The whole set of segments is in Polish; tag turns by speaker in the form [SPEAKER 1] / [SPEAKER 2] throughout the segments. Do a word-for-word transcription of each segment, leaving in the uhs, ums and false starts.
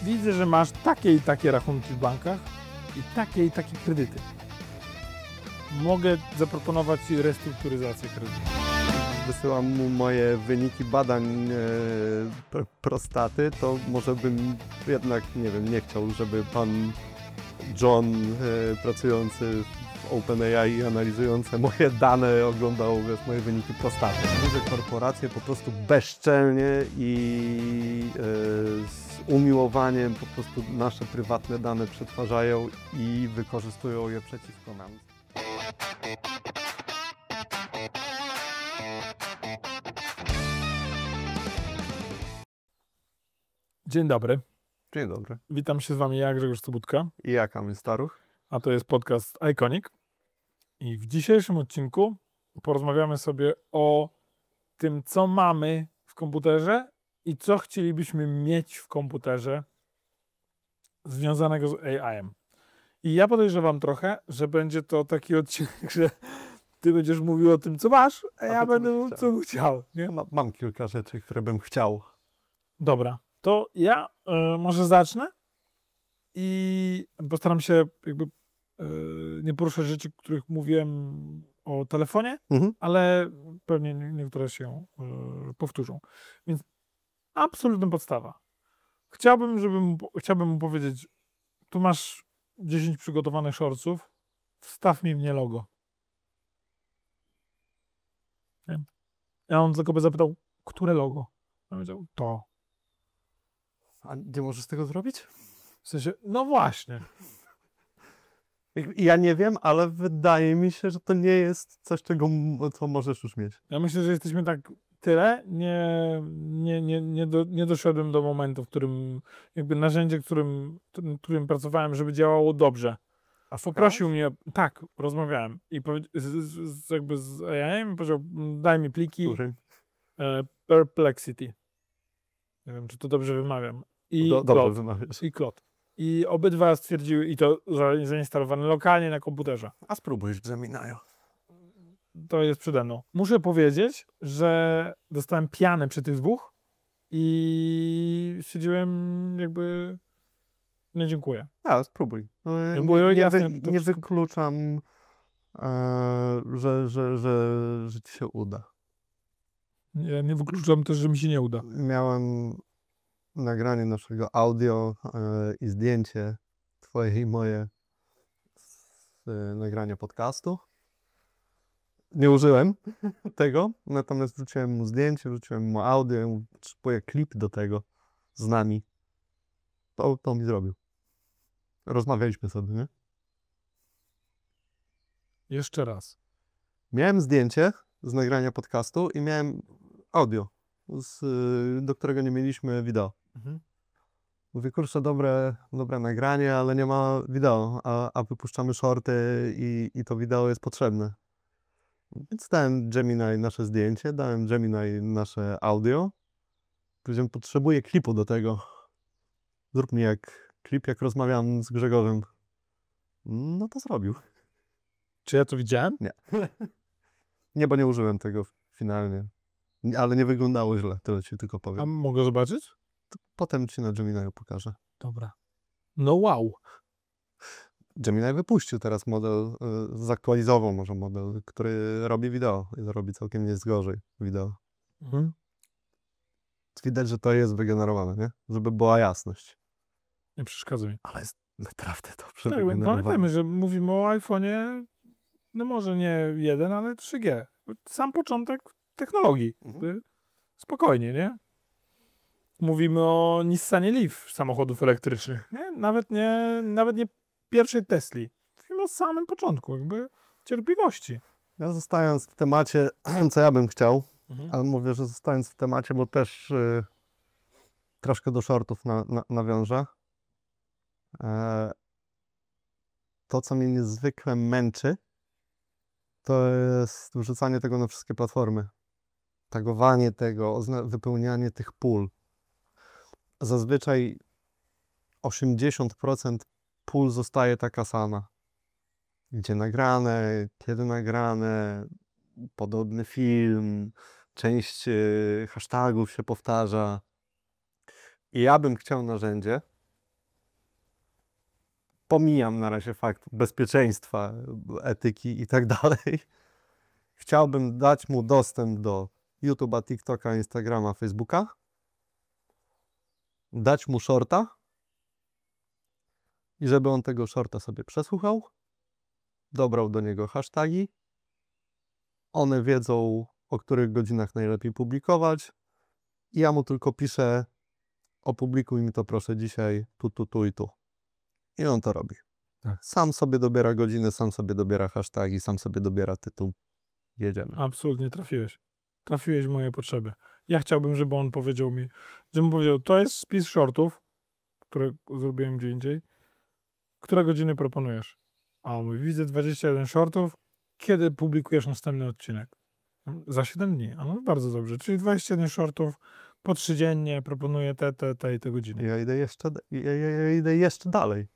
[SPEAKER 1] Widzę, że masz takie i takie rachunki w bankach i takie i takie kredyty. Mogę zaproponować Ci restrukturyzację kredytu.
[SPEAKER 2] Wysyłam mu moje wyniki badań e, pr- prostaty, to może bym jednak, nie wiem, nie chciał, żeby pan John e, pracujący w OpenAI i analizujący moje dane oglądał, wiesz, moje wyniki prostaty. Duże korporacje po prostu bezczelnie i e, z umiłowaniem po prostu nasze prywatne dane przetwarzają i wykorzystują je przeciwko nam.
[SPEAKER 1] Dzień dobry.
[SPEAKER 2] Dzień dobry.
[SPEAKER 1] Witam się z Wami ja, Grzegorz Sobudka,
[SPEAKER 2] I ja, Kamil Staruch.
[SPEAKER 1] a to jest podcast Iconic. I w dzisiejszym odcinku porozmawiamy sobie o tym, co mamy w komputerze i co chcielibyśmy mieć w komputerze związanego z A I-em. I ja podejrzewam trochę, że będzie to taki odcinek, że Ty będziesz mówił o tym, co masz, a,
[SPEAKER 2] A
[SPEAKER 1] ja
[SPEAKER 2] to, co
[SPEAKER 1] będę
[SPEAKER 2] bym
[SPEAKER 1] mówił,
[SPEAKER 2] chciał.
[SPEAKER 1] co bym chciał. Nie?
[SPEAKER 2] Ma, mam kilka rzeczy, które bym chciał.
[SPEAKER 1] Dobra, to ja y, może zacznę i postaram się jakby y, nie poruszać rzeczy, których mówiłem o telefonie,
[SPEAKER 2] Mhm.
[SPEAKER 1] ale pewnie nie- niektóre się y, powtórzą. Więc absolutna podstawa. Chciałbym, żeby mu, chciałbym mu powiedzieć, tu masz dziesięć przygotowanych shortsów, wstaw mi w nie logo. Nie? Ja on tylko by zapytał, które logo? Ja powiedział, to.
[SPEAKER 2] A nie możesz tego zrobić?
[SPEAKER 1] W sensie, no właśnie.
[SPEAKER 2] Ja nie wiem, ale wydaje mi się, że to nie jest coś, czego, m- co możesz już mieć.
[SPEAKER 1] Ja myślę, że jesteśmy tak tyle, nie, nie, nie, nie, do, nie doszedłem do momentu, w którym jakby narzędzie, którym, którym, którym pracowałem, żeby działało dobrze.
[SPEAKER 2] A
[SPEAKER 1] Poprosił mnie, tak, rozmawiałem i powie, z, z, z, jakby z A I i powiedział, daj mi pliki
[SPEAKER 2] Który?
[SPEAKER 1] e, Perplexity. Nie wiem, czy to dobrze wymawiam. I
[SPEAKER 2] Do, dobrze
[SPEAKER 1] Claude.
[SPEAKER 2] wymawiasz.
[SPEAKER 1] I Claude. I obydwa stwierdziły, i to za- zainstalowane lokalnie na komputerze.
[SPEAKER 2] A spróbujesz w Gemini'u.
[SPEAKER 1] To jest przede mną. Muszę powiedzieć, że dostałem pianę przy tych dwóch i stwierdziłem jakby nie dziękuję.
[SPEAKER 2] A, spróbuj. No,
[SPEAKER 1] Ja
[SPEAKER 2] nie,
[SPEAKER 1] mówię,
[SPEAKER 2] nie,
[SPEAKER 1] jasne,
[SPEAKER 2] wy,
[SPEAKER 1] to
[SPEAKER 2] nie
[SPEAKER 1] wszystko-
[SPEAKER 2] wykluczam, e, że, że, że, że ci się uda.
[SPEAKER 1] Ja nie wykluczam też, że mi się nie uda.
[SPEAKER 2] Miałem nagranie naszego audio e, i zdjęcie twoje i moje z e, nagrania podcastu. Nie użyłem tego, natomiast wrzuciłem mu zdjęcie, wrzuciłem mu audio, ja mu potrzebuję klip do tego z nami. To, to mi zrobił. Rozmawialiśmy sobie, nie?
[SPEAKER 1] Jeszcze raz.
[SPEAKER 2] Miałem zdjęcie z nagrania podcastu i miałem audio, z, y, do którego nie mieliśmy wideo.
[SPEAKER 1] Mhm.
[SPEAKER 2] Mówię, kurczę, dobre, dobre nagranie, ale nie ma wideo, a, a wypuszczamy shorty i, i to wideo jest potrzebne. Więc dałem Gemini nasze zdjęcie, dałem Gemini nasze audio. Powiedziałem, potrzebuję klipu do tego. Zrób mi jak klip, jak rozmawiam z Grzegorzem. No to zrobił.
[SPEAKER 1] Czy ja to widziałem?
[SPEAKER 2] Nie, bo nie użyłem tego finalnie. Nie- Ale nie wyglądało źle, tyle ci tylko
[SPEAKER 1] A
[SPEAKER 2] powiem.
[SPEAKER 1] mogę zobaczyć?
[SPEAKER 2] Potem ci na Gemini pokażę.
[SPEAKER 1] Dobra. No wow.
[SPEAKER 2] Gemini wypuścił teraz model, y, zaktualizował może model, który robi wideo i robi całkiem nie gorzej wideo.
[SPEAKER 1] Mhm.
[SPEAKER 2] Widać, że to jest wygenerowane, nie? Żeby była jasność.
[SPEAKER 1] Nie przeszkadza mi.
[SPEAKER 2] Ale jest naprawdę dobrze
[SPEAKER 1] Tak,
[SPEAKER 2] wygenerowane.
[SPEAKER 1] pamiętajmy, że mówimy o iPhone'ie, no może nie jeden, ale trzy G. Sam początek technologii.
[SPEAKER 2] Mhm.
[SPEAKER 1] Jakby Spokojnie, nie? Mówimy o Nissanie Leaf samochodów elektrycznych. Nie? Nawet, nie, nawet nie pierwszej Tesli. Mówimy o samym początku, jakby cierpliwości.
[SPEAKER 2] Ja zostając w temacie, co ja bym chciał,
[SPEAKER 1] Mhm.
[SPEAKER 2] ale mówię, że zostając w temacie, bo też y, troszkę do shortów na, na, nawiążę. E, to, co mnie niezwykle męczy, to jest wrzucanie tego na wszystkie platformy. Tagowanie tego, ozna- wypełnianie tych pól. Zazwyczaj osiemdziesiąt procent pól zostaje taka sama. Gdzie nagrane, kiedy nagrane, podobny film, część y, hashtagów się powtarza. I ja bym chciał narzędzie, pomijam na razie fakt bezpieczeństwa, etyki i tak dalej. Chciałbym dać mu dostęp do YouTube'a, TikToka, Instagrama, Facebooka, dać mu shorta i żeby on tego shorta sobie przesłuchał, dobrał do niego hasztagi, one wiedzą, o których godzinach najlepiej publikować i ja mu tylko piszę: opublikuj mi to proszę dzisiaj tu, tu, tu i tu. I on to robi.
[SPEAKER 1] Tak.
[SPEAKER 2] Sam sobie dobiera godziny, sam sobie dobiera hasztagi, sam sobie dobiera tytuł. Jedziemy.
[SPEAKER 1] Absolutnie trafiłeś. Trafiłeś w moje potrzeby. Ja chciałbym, żeby on powiedział mi, żebym powiedział, to jest spis shortów, które zrobiłem gdzie indziej. Które godziny proponujesz? A on mówi, widzę dwadzieścia jeden shortów. Kiedy publikujesz następny odcinek? Za siedem dni. A no bardzo dobrze. Czyli dwadzieścia jeden shortów po trzy dziennie proponuję te, te, te i te godziny.
[SPEAKER 2] Ja idę jeszcze, ja, ja, ja idę jeszcze dalej.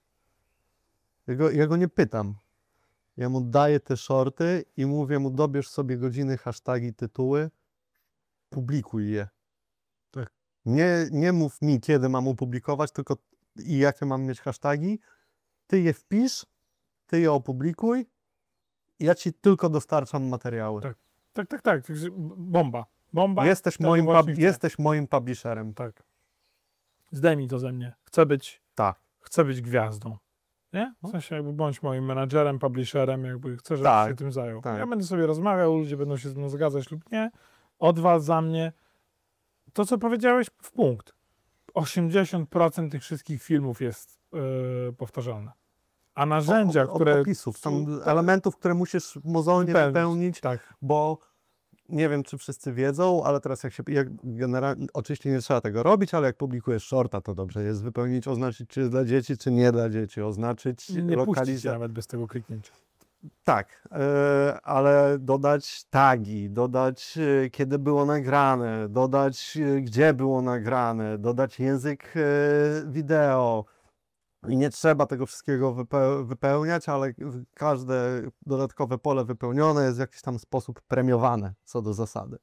[SPEAKER 2] Ja go, ja go nie pytam. Ja mu daję te shorty i mówię mu: dobierz sobie godziny, hasztagi, tytuły, publikuj je.
[SPEAKER 1] Tak.
[SPEAKER 2] Nie, nie mów mi, kiedy mam opublikować, tylko i jakie mam mieć hasztagi. Ty je wpisz, ty je opublikuj, ja ci tylko dostarczam materiały.
[SPEAKER 1] Tak. Tak, tak, tak. Bomba. Bomba.
[SPEAKER 2] Jesteś
[SPEAKER 1] Tego
[SPEAKER 2] moim,
[SPEAKER 1] właśnie
[SPEAKER 2] pub,
[SPEAKER 1] chcę.
[SPEAKER 2] jesteś moim publisherem.
[SPEAKER 1] Tak. Zdejmij to ze mnie. Chcę być,
[SPEAKER 2] Tak.
[SPEAKER 1] chcę być gwiazdą. Nie? W sensie jakby bądź moim menadżerem, publisherem, jakby chcę, żebyś
[SPEAKER 2] Tak,
[SPEAKER 1] się tym zajął.
[SPEAKER 2] tak.
[SPEAKER 1] Ja będę sobie rozmawiał, ludzie będą się ze mną zgadzać lub nie. Od was, za mnie. To, co powiedziałeś, w punkt. osiemdziesiąt procent tych wszystkich filmów jest yy, powtarzalne. A narzędzia,
[SPEAKER 2] O- o-
[SPEAKER 1] które...
[SPEAKER 2] Opisów, tam
[SPEAKER 1] są-
[SPEAKER 2] elementów, które musisz mozolnie
[SPEAKER 1] Wypełnić.
[SPEAKER 2] wypełnić,
[SPEAKER 1] Tak.
[SPEAKER 2] bo nie wiem, czy wszyscy wiedzą, ale teraz jak się, jak generalnie, oczywiście nie trzeba tego robić, ale jak publikujesz shorta, to dobrze jest wypełnić, oznaczyć, czy dla dzieci, czy nie dla dzieci, oznaczyć
[SPEAKER 1] Nie puścić się
[SPEAKER 2] lokalizację.
[SPEAKER 1] nawet bez tego kliknięcia.
[SPEAKER 2] Tak, e, ale dodać tagi, dodać e, kiedy było nagrane, dodać e, gdzie było nagrane, dodać język e, wideo. I nie trzeba tego wszystkiego wype- wypełniać, ale każde dodatkowe pole wypełnione jest w jakiś tam sposób premiowane co do zasady.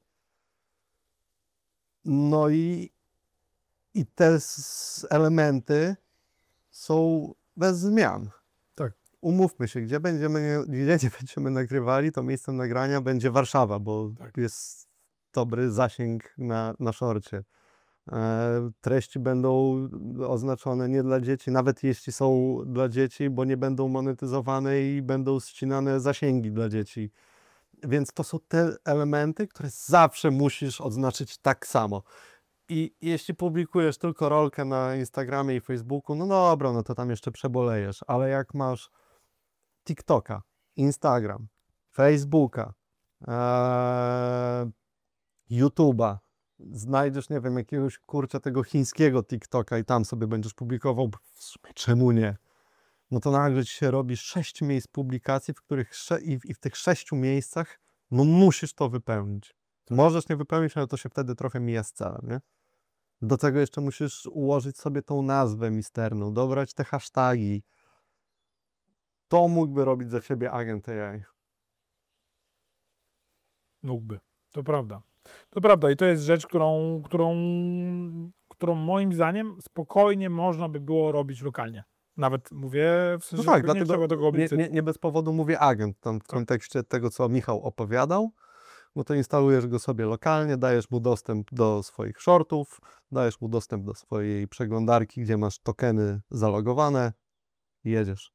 [SPEAKER 2] No i, i te s- elementy są bez zmian.
[SPEAKER 1] Tak.
[SPEAKER 2] Umówmy się, gdzie będziemy, gdzie nie będziemy nagrywali, to miejscem nagrania będzie Warszawa, bo
[SPEAKER 1] Tak.
[SPEAKER 2] jest dobry zasięg na, na szorcie. E, treści będą oznaczone nie dla dzieci, nawet jeśli są dla dzieci, bo nie będą monetyzowane i będą ścinane zasięgi dla dzieci. Więc to są te elementy, które zawsze musisz odznaczyć tak samo. I jeśli publikujesz tylko rolkę na Instagramie i Facebooku, no dobra, no to tam jeszcze przebolejesz, ale jak masz TikToka, Instagram, Facebooka, e, YouTube'a, znajdziesz, nie wiem, jakiegoś kurczę tego chińskiego TikToka i tam sobie będziesz publikował, bo w sumie czemu nie? No to nagle ci się robi sześć miejsc publikacji, w których sze- i, w, i w tych sześciu miejscach no musisz to wypełnić. Możesz nie wypełnić, ale to się wtedy trochę mija z celem, nie? Do tego jeszcze musisz ułożyć sobie tą nazwę misterną, dobrać te hasztagi. To mógłby robić za ciebie agent A I.
[SPEAKER 1] Mógłby. To prawda. To prawda i to jest rzecz, którą, którą, którą moim zdaniem spokojnie można by było robić lokalnie. Nawet mówię w sensie,
[SPEAKER 2] No tak,
[SPEAKER 1] że nie
[SPEAKER 2] dlatego
[SPEAKER 1] trzeba tego
[SPEAKER 2] nie,
[SPEAKER 1] robić.
[SPEAKER 2] nie, nie bez powodu mówię agent tam w kontekście tego, co Michał opowiadał, bo to instalujesz go sobie lokalnie, dajesz mu dostęp do swoich shortów, dajesz mu dostęp do swojej przeglądarki, gdzie masz tokeny zalogowane i jedziesz.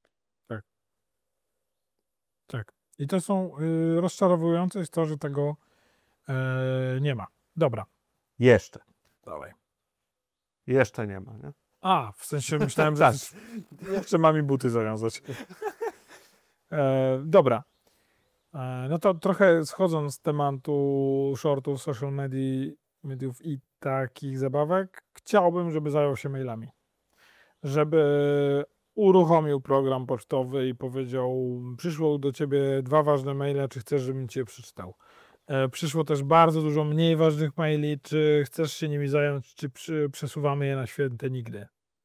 [SPEAKER 1] Tak. I to są y, rozczarowujące jest to, że tego y, nie ma. Dobra.
[SPEAKER 2] Jeszcze.
[SPEAKER 1] Dalej.
[SPEAKER 2] Jeszcze nie ma, nie?
[SPEAKER 1] A, w sensie myślałem, że
[SPEAKER 2] Tak.
[SPEAKER 1] jeszcze mam mi buty zawiązać. E, dobra. E, no to trochę schodząc z tematu shortów, social media, mediów i takich zabawek, chciałbym, żeby zajął się mailami. Żeby uruchomił program pocztowy i powiedział, przyszło do ciebie dwa ważne maile, czy chcesz, żebym cię przeczytał. E, przyszło też bardzo dużo mniej ważnych maili, czy chcesz się nimi zająć, czy przy, przesuwamy je na święte nigdy.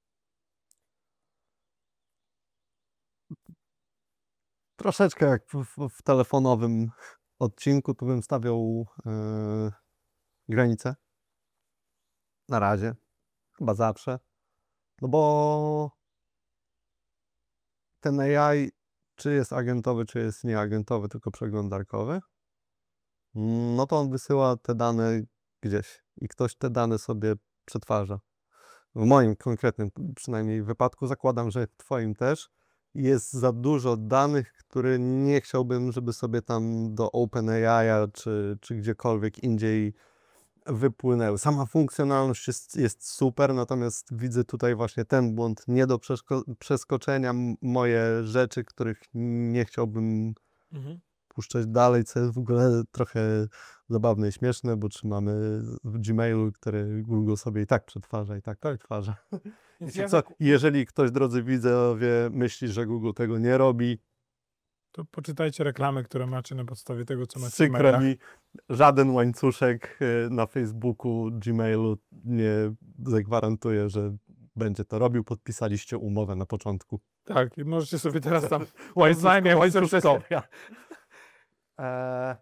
[SPEAKER 2] Troszeczkę jak w, w, w telefonowym odcinku, tu bym stawiał yy, granicę. Na razie. Chyba zawsze. No bo ten A I, czy jest agentowy, czy jest nieagentowy, tylko przeglądarkowy, no to on wysyła te dane gdzieś i ktoś te dane sobie przetwarza. W moim konkretnym przynajmniej wypadku, zakładam, że w twoim też, jest za dużo danych, które nie chciałbym, żeby sobie tam do OpenAI czy, czy gdziekolwiek indziej wypłynęły. Sama funkcjonalność jest, jest super, natomiast widzę tutaj właśnie ten błąd nie do przeszko- przeskoczenia, m- moje rzeczy, których nie chciałbym
[SPEAKER 1] Mhm.
[SPEAKER 2] puszczać dalej, co jest w ogóle trochę zabawne i śmieszne, bo trzymamy w Gmailu, który Google sobie i tak przetwarza, i tak przetwarza.
[SPEAKER 1] Więc
[SPEAKER 2] Wiecie
[SPEAKER 1] ja
[SPEAKER 2] co,
[SPEAKER 1] zaku-
[SPEAKER 2] jeżeli ktoś, drodzy widzowie, myśli, że Google tego nie robi,
[SPEAKER 1] To poczytajcie reklamy, które macie na podstawie tego, co macie w
[SPEAKER 2] przykro
[SPEAKER 1] mailach.
[SPEAKER 2] mi, żaden łańcuszek y, na Facebooku, Gmailu nie zagwarantuje, że będzie to robił. Podpisaliście umowę na początku.
[SPEAKER 1] Tak, i możecie sobie teraz tam
[SPEAKER 2] Łańcuszko-
[SPEAKER 1] znajmie
[SPEAKER 2] łańcuszkowia. Eee,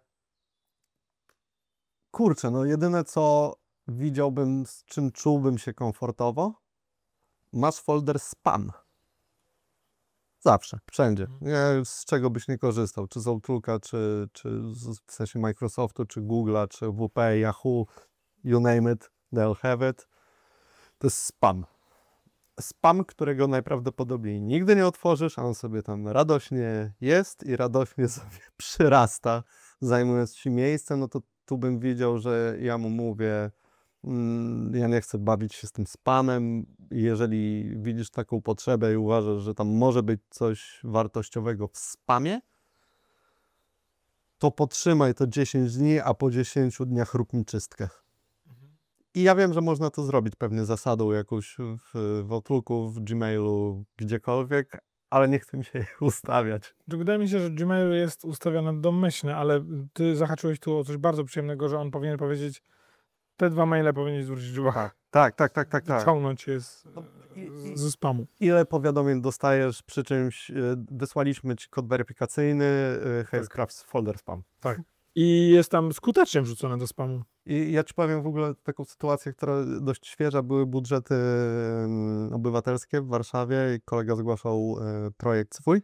[SPEAKER 2] kurczę, no jedyne co widziałbym, z czym czułbym się komfortowo, masz folder spam. Zawsze, wszędzie. Nie, z czego byś nie korzystał, czy z Outlooka, czy, czy z, w sensie Microsoftu, czy Google'a, czy W P, Yahoo, you name it, they'll have it. To jest spam. Spam, którego najprawdopodobniej nigdy nie otworzysz, a on sobie tam radośnie jest i radośnie sobie przyrasta, zajmując ci miejsce, no to tu bym widział, że ja mu mówię, mm, ja nie chcę bawić się z tym spamem. Jeżeli widzisz taką potrzebę i uważasz, że tam może być coś wartościowego w spamie, to potrzymaj to dziesięć dni, a po dziesięciu dniach rób mi czystkę. I ja wiem, że można to zrobić pewnie zasadą jakąś w, w Outlooku, w Gmailu, gdziekolwiek, ale nie chcę mi się ich ustawiać.
[SPEAKER 1] Wydaje mi się, że Gmail jest ustawiony domyślnie, ale ty zahaczyłeś tu o coś bardzo przyjemnego, że on powinien powiedzieć, te dwa maile powinien zwrócić uwagę.
[SPEAKER 2] Tak, tak, tak, tak, tak.
[SPEAKER 1] Wyciągnąć je z,
[SPEAKER 2] No i- i-
[SPEAKER 1] ze spamu.
[SPEAKER 2] Ile powiadomień dostajesz przy czymś, y, wysłaliśmy ci kod weryfikacyjny, y, hej,
[SPEAKER 1] Tak.
[SPEAKER 2] sprawdź folder spam.
[SPEAKER 1] I jest tam skutecznie wrzucone do spamu.
[SPEAKER 2] I ja ci powiem w ogóle taką sytuację, która dość świeża, były budżety mm, obywatelskie w Warszawie i kolega zgłaszał e, projekt swój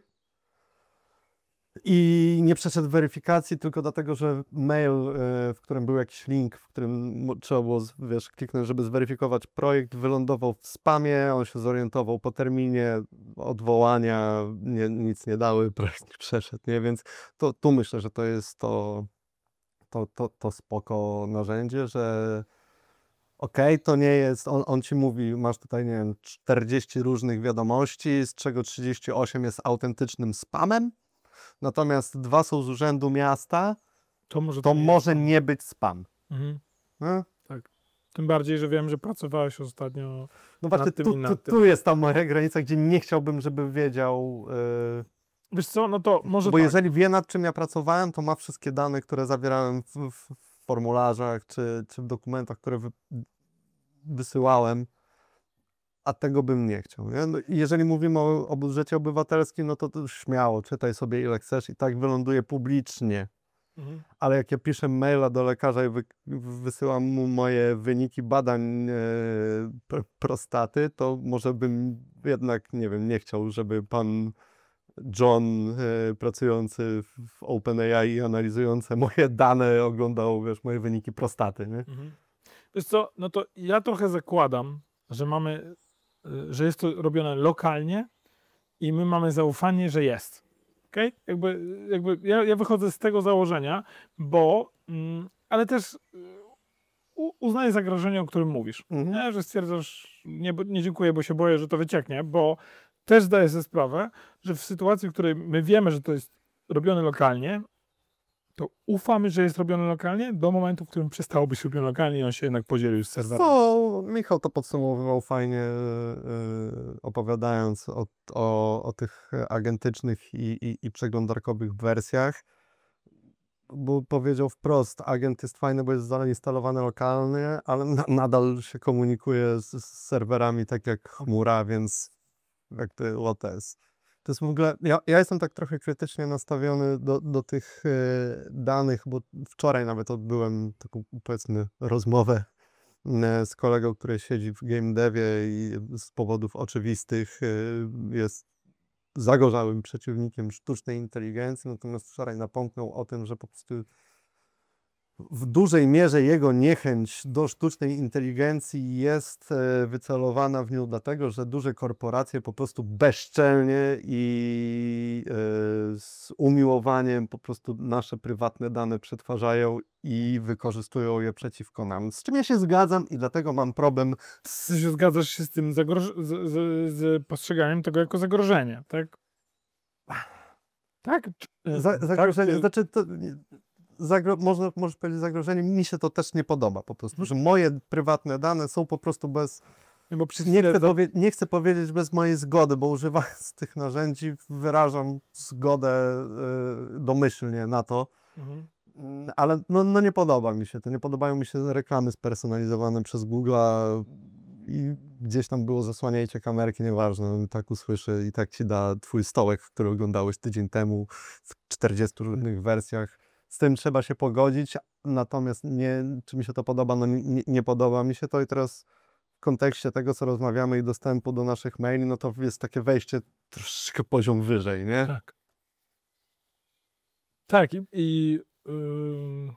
[SPEAKER 2] i nie przeszedł weryfikacji tylko dlatego, że mail, e, w którym był jakiś link, w którym mo- trzeba było, z- wiesz, kliknąć, żeby zweryfikować projekt, wylądował w spamie, on się zorientował po terminie odwołania, nie, nic nie dały, projekt nie przeszedł, nie? Więc to, tu myślę, że to jest to, to, to, to spoko narzędzie, że okej, to nie jest, on, on ci mówi, masz tutaj, nie wiem, czterdzieści różnych wiadomości, z czego trzydzieści osiem jest autentycznym spamem, natomiast dwa są z urzędu miasta,
[SPEAKER 1] To może,
[SPEAKER 2] to
[SPEAKER 1] nie
[SPEAKER 2] może
[SPEAKER 1] jest spam.
[SPEAKER 2] nie być spam.
[SPEAKER 1] Mhm.
[SPEAKER 2] No,
[SPEAKER 1] Tym bardziej, że wiem, że pracowałeś ostatnio.
[SPEAKER 2] no właśnie,
[SPEAKER 1] tym
[SPEAKER 2] tu,
[SPEAKER 1] i nad
[SPEAKER 2] tu,
[SPEAKER 1] tym.
[SPEAKER 2] tu jest ta moja granica, gdzie nie chciałbym, żeby wiedział, yy,
[SPEAKER 1] Wiesz co, no to może
[SPEAKER 2] bo
[SPEAKER 1] tak.
[SPEAKER 2] jeżeli wie, nad czym ja pracowałem, to ma wszystkie dane, które zawierałem w, w formularzach, czy, czy w dokumentach, które wy, wysyłałem, a tego bym nie chciał. Nie? No, i jeżeli mówimy o, o budżecie obywatelskim, no to, to śmiało, czytaj sobie ile chcesz i tak wyląduje publicznie.
[SPEAKER 1] Mhm.
[SPEAKER 2] Ale jak ja piszę maila do lekarza i wy, wysyłam mu moje wyniki badań e, pr- prostaty, to może bym jednak, nie wiem, nie chciał, żeby pan John e, pracujący w, w OpenAI i analizujący moje dane oglądał, wiesz, moje wyniki prostaty, nie?
[SPEAKER 1] Mhm. Wiesz co, no to ja trochę zakładam, że mamy, y, że jest to robione lokalnie i my mamy zaufanie, że jest. Okej? Jakby, jakby ja, ja wychodzę z tego założenia, bo, mm, ale też y, u- uznaję zagrożenie, o którym mówisz.
[SPEAKER 2] Mhm.
[SPEAKER 1] Nie, że stwierdzasz, nie, bo- nie dziękuję, bo się boję, że to wycieknie, bo też zdaję sobie sprawę, że w sytuacji, w której my wiemy, że to jest robione lokalnie, to ufamy, że jest robione lokalnie do momentu, w którym przestało być robione lokalnie i on się jednak podzielił z serwerem.
[SPEAKER 2] Co Michał to podsumowywał fajnie, yy, opowiadając o, o, o tych agentycznych i, i, i przeglądarkowych wersjach, bo powiedział wprost, agent jest fajny, bo jest zainstalowany lokalnie, ale na, nadal się komunikuje z, z serwerami tak jak chmura, więc jak to łotes. To jest w ogóle, ja, ja jestem tak trochę krytycznie nastawiony do, do tych e, danych, bo wczoraj nawet odbyłem taką, powiedzmy, rozmowę e, z kolegą, który siedzi w game devie i z powodów oczywistych e, jest zagorzałym przeciwnikiem sztucznej inteligencji, natomiast wczoraj napomknął o tym, że po prostu w dużej mierze jego niechęć do sztucznej inteligencji jest wycelowana w nią dlatego, że duże korporacje po prostu bezczelnie i z umiłowaniem po prostu nasze prywatne dane przetwarzają i wykorzystują je przeciwko nam. Z czym ja się zgadzam i dlatego mam problem.
[SPEAKER 1] Ty się zgadzasz się z tym zagroż- z, z, z postrzeganiem tego jako zagrożenie, tak? Tak?
[SPEAKER 2] Za,
[SPEAKER 1] Tak,
[SPEAKER 2] zagrożenie,
[SPEAKER 1] czy-
[SPEAKER 2] znaczy to, zagro, można, możesz powiedzieć zagrożenie, mi się to też nie podoba po prostu, że moje prywatne dane są po prostu bez,
[SPEAKER 1] Nie, bo przez
[SPEAKER 2] nie
[SPEAKER 1] chwilę
[SPEAKER 2] chcę,
[SPEAKER 1] za-
[SPEAKER 2] powie, nie chcę powiedzieć bez mojej zgody, bo używając tych narzędzi wyrażam zgodę y, domyślnie na to,
[SPEAKER 1] Mhm.
[SPEAKER 2] Mm, ale no, no nie podoba mi się to, nie podobają mi się reklamy spersonalizowane przez Google'a i gdzieś tam było zasłaniajcie kamerki, nieważne, on i tak usłyszy i tak ci da twój stołek, który oglądałeś tydzień temu w czterdziestu różnych wersjach. Z tym trzeba się pogodzić, natomiast nie, czy mi się to podoba, no nie, nie podoba mi się to i teraz w kontekście tego, co rozmawiamy i dostępu do naszych maili, no to jest takie wejście troszeczkę poziom wyżej, nie?
[SPEAKER 1] Tak. Tak, i, i yy,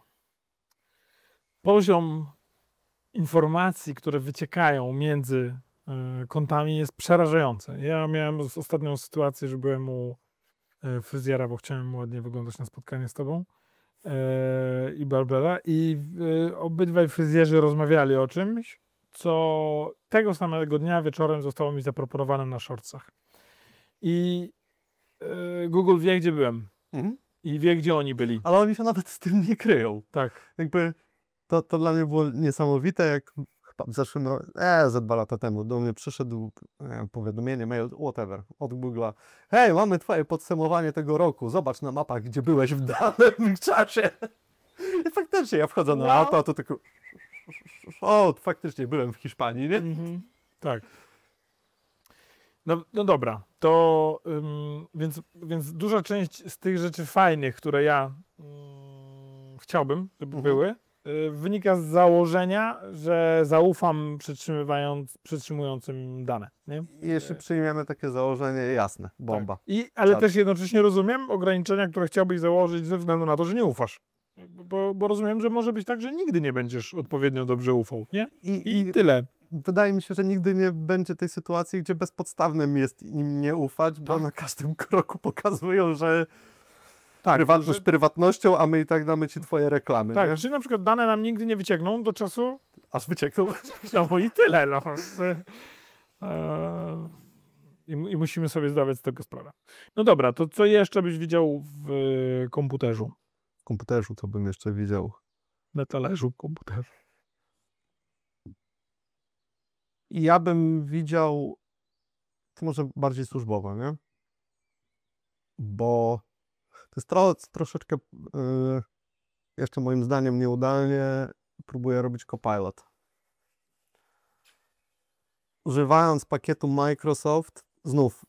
[SPEAKER 1] poziom informacji, które wyciekają między yy, kontami jest przerażający. Ja miałem z- ostatnią sytuację, że byłem u yy, fryzjera, bo chciałem ładnie wyglądać na spotkanie z tobą yy, i barbera i yy, obydwaj fryzjerzy rozmawiali o czymś, co tego samego dnia wieczorem zostało mi zaproponowane na shortsach. I yy, Google wie, gdzie byłem.
[SPEAKER 2] Mhm.
[SPEAKER 1] I wie, gdzie oni byli.
[SPEAKER 2] Ale oni się nawet z tym nie kryją.
[SPEAKER 1] Tak.
[SPEAKER 2] Jakby to, to dla mnie było niesamowite, jak chyba w zeszłym roku, e, ze dwa lata temu do mnie przyszedł e, powiadomienie, mail, whatever, od Google'a. Hej, mamy twoje podsumowanie tego roku, zobacz na mapach, gdzie byłeś w danym czasie. I faktycznie ja wchodzę na
[SPEAKER 1] Wow.
[SPEAKER 2] mapę, a to tylko o, faktycznie byłem w Hiszpanii, nie?
[SPEAKER 1] Mhm. Tak. No, no dobra, to ym, więc, więc duża część z tych rzeczy fajnych, które ja ym, chciałbym, żeby
[SPEAKER 2] Mhm.
[SPEAKER 1] były, y, wynika z założenia, że zaufam przytrzymywając, przytrzymującym dane. Nie?
[SPEAKER 2] I jeśli przyjmiemy takie założenie, jasne, bomba.
[SPEAKER 1] Tak. I, ale
[SPEAKER 2] Czad.
[SPEAKER 1] też jednocześnie rozumiem ograniczenia, które chciałbyś założyć ze względu na to, że nie ufasz. Bo, bo rozumiem, że może być tak, że nigdy nie będziesz odpowiednio dobrze ufał, nie?
[SPEAKER 2] I,
[SPEAKER 1] I,
[SPEAKER 2] i
[SPEAKER 1] tyle.
[SPEAKER 2] wydaje mi się, że nigdy nie będzie tej sytuacji, gdzie bezpodstawnym jest im nie ufać, bo
[SPEAKER 1] Tak.
[SPEAKER 2] na każdym kroku pokazują, że
[SPEAKER 1] Tak,
[SPEAKER 2] prywatność
[SPEAKER 1] że-
[SPEAKER 2] prywatnością, a my i tak damy ci twoje reklamy,
[SPEAKER 1] Tak,
[SPEAKER 2] nie?
[SPEAKER 1] czyli na przykład dane nam nigdy nie wyciekną do czasu,
[SPEAKER 2] Aż wyciekną.
[SPEAKER 1] no bo i tyle. No. Eee, I, mu- I musimy sobie zdawać z tego sprawę. No dobra, to co jeszcze byś widział w e, komputerzu?
[SPEAKER 2] W komputerzu to bym jeszcze widział.
[SPEAKER 1] Na talerzu komputerzu.
[SPEAKER 2] I ja bym widział, to może bardziej służbowo, nie? Bo to jest tro, troszeczkę yy, jeszcze moim zdaniem nieudalnie próbuję robić Copilot. Używając pakietu Microsoft, znów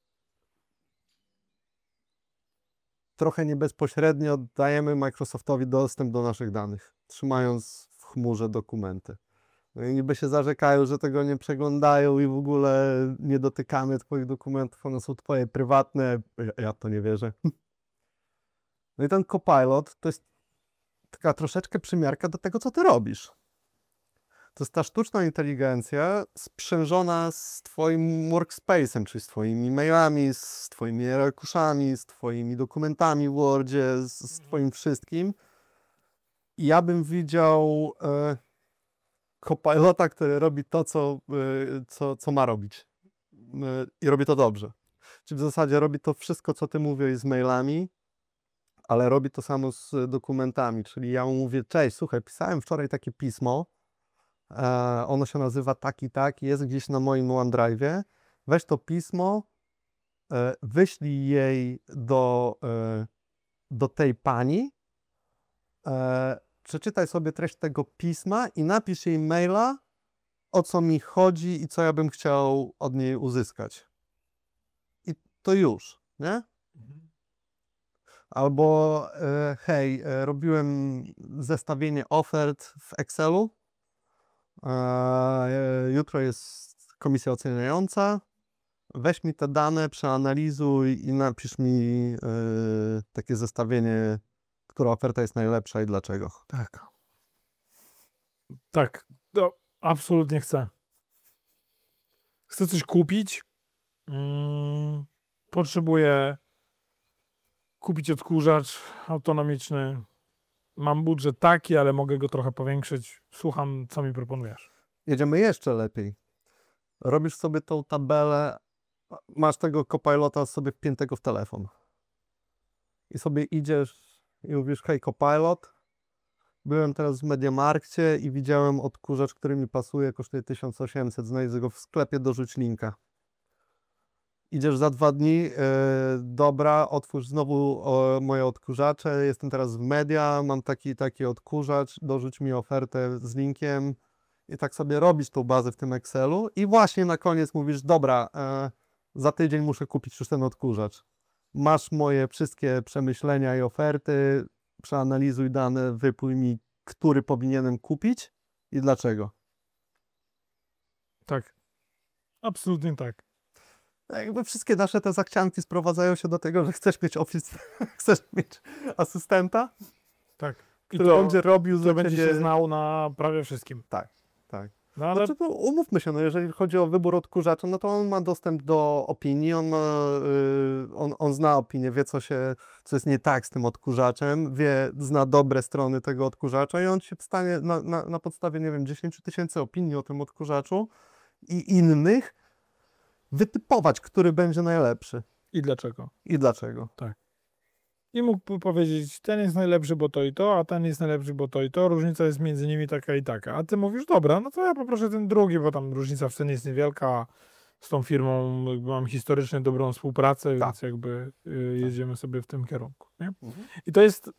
[SPEAKER 2] trochę nie bezpośrednio dajemy Microsoftowi dostęp do naszych danych, trzymając w chmurze dokumenty. No i niby się zarzekają, że tego nie przeglądają i w ogóle nie dotykamy twoich dokumentów, one są twoje prywatne. Ja, ja to nie wierzę. No i ten Copilot to jest taka troszeczkę przymiarka do tego, co ty robisz. To jest ta sztuczna inteligencja sprzężona z twoim workspace'em, czyli z twoimi mailami, z twoimi arkuszami, z twoimi dokumentami w Wordzie, z, z twoim wszystkim. I ja bym widział e, Copilota, który robi to, co, e, co, co ma robić. E, I robi to dobrze. Czyli w zasadzie robi to wszystko, co ty mówisz z mailami, ale robi to samo z dokumentami. Czyli ja mu mówię, cześć, słuchaj, pisałem wczoraj takie pismo, e, ono się nazywa tak i tak, jest gdzieś na moim OneDrive'ie, weź to pismo, e, wyślij jej do, e, do tej pani, e, przeczytaj sobie treść tego pisma i napisz jej maila, o co mi chodzi i co ja bym chciał od niej uzyskać. I to już, nie? Albo e, hej, e, robiłem zestawienie ofert w Excelu. E, jutro jest komisja oceniająca. weź mi te dane, przeanalizuj i napisz mi yy, takie zestawienie, która oferta jest najlepsza i dlaczego.
[SPEAKER 1] Tak. Tak, no, absolutnie chcę. Chcę coś kupić. Mm, potrzebuję kupić odkurzacz autonomiczny. Mam budżet taki, ale mogę go trochę powiększyć. Słucham, co mi proponujesz.
[SPEAKER 2] Jedziemy jeszcze lepiej. Robisz sobie tą tabelę, masz tego Copilota sobie wpiętego w telefon. I sobie idziesz i mówisz, hej Copilot, byłem teraz w Mediamarkcie i widziałem odkurzacz, który mi pasuje, kosztuje tysiąc osiemset, znajdę go w sklepie, dorzuć linka. Idziesz za dwa dni, yy, dobra, otwórz znowu o, moje odkurzacze, jestem teraz w Media, mam taki taki odkurzacz, dorzuć mi ofertę z linkiem i tak sobie robisz tą bazę w tym Excelu i właśnie na koniec mówisz, dobra, yy, za tydzień muszę kupić już ten odkurzacz. Masz moje wszystkie przemyślenia i oferty, przeanalizuj dane, wypój mi, który powinienem kupić i dlaczego.
[SPEAKER 1] Tak. Absolutnie tak.
[SPEAKER 2] Jakby wszystkie nasze te zachcianki sprowadzają się do tego, że chcesz mieć Office, chcesz mieć asystenta,
[SPEAKER 1] Tak. I
[SPEAKER 2] który
[SPEAKER 1] to,
[SPEAKER 2] będzie robił
[SPEAKER 1] to
[SPEAKER 2] za
[SPEAKER 1] będzie
[SPEAKER 2] ciebie...
[SPEAKER 1] się znał na prawie wszystkim.
[SPEAKER 2] Tak, tak.
[SPEAKER 1] No ale
[SPEAKER 2] Znaczy, no, umówmy się, no, jeżeli chodzi o wybór odkurzacza, no to on ma dostęp do opinii, on, ma, yy, on, on zna opinię, wie co się, co jest nie tak z tym odkurzaczem, wie, zna dobre strony tego odkurzacza i on się w stanie na, na, na podstawie, nie wiem, dziesięć tysięcy opinii o tym odkurzaczu i innych wytypować, który będzie najlepszy
[SPEAKER 1] i dlaczego?
[SPEAKER 2] i dlaczego.
[SPEAKER 1] I mógłby powiedzieć, ten jest najlepszy, bo to i to, a ten jest najlepszy, bo to i to. Różnica jest między nimi taka i taka. A ty mówisz, dobra, no to ja poproszę ten drugi, bo tam różnica w cenie jest niewielka. Z tą firmą jakby mam historycznie dobrą współpracę,
[SPEAKER 2] Tak.
[SPEAKER 1] więc jakby y, jedziemy sobie w tym kierunku. Nie?
[SPEAKER 2] Mhm.
[SPEAKER 1] I to jest...